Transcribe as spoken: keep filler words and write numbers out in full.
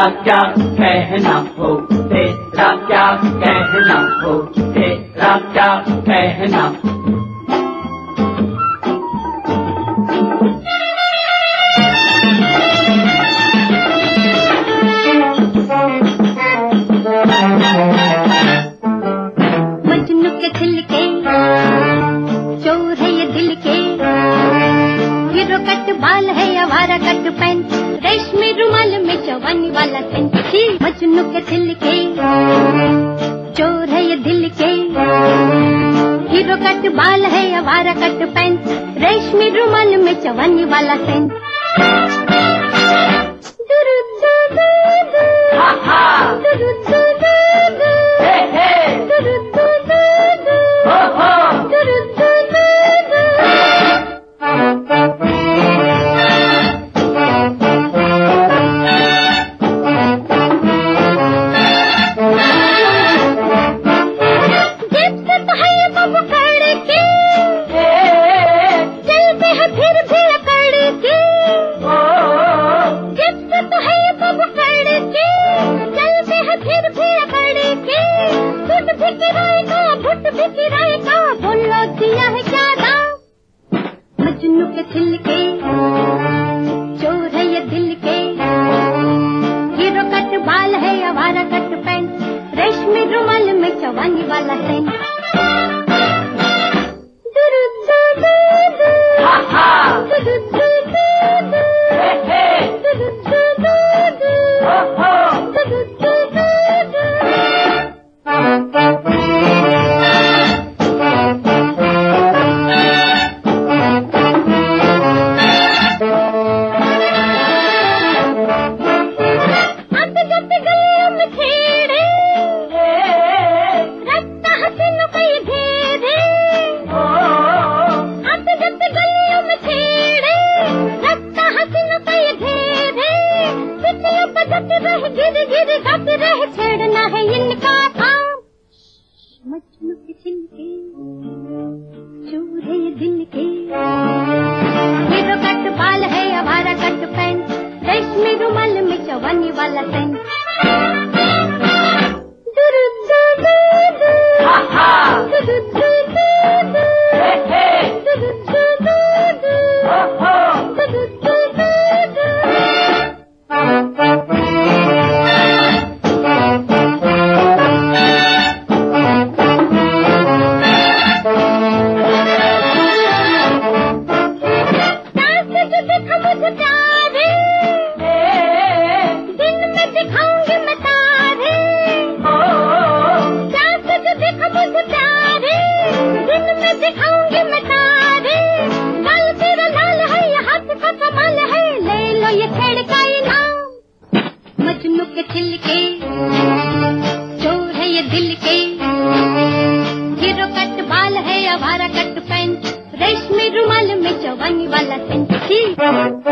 तेरा क्या कहना हो, तेरा क्या कहना हो, तेरा क्या कहना। मजनू के दिल के चोर है ये दिल के, हीरो कट बाल है आवारा कट पैंट, रेशमी रुमाल में जवानी वाला सेंट। मजनू के दिल के चोर है ये दिल के, हीरो कट बाल है आवारा कट पैंट, रेशमी रुमाल में जवानी वाला सेंट। मजनू के दिल के चोर है ये दिल के, हीरो कट बाल है आवारा कट पैंट, रेशमी रुमाल में जवानी वाला सेंट। छेड़ना है इनका काम। मजनू के दिल के चोर है ये दिल के, हीरो कट बाल है आवारा कट पैंट, रेशमी रुमाल में जवानी वाला सेंट। मजनू के दिल के चोर है ये दिल के, हीरो कट बाल है आवारा कट पैंट, रेशमी रुमाल में जवानी वाला सेंट।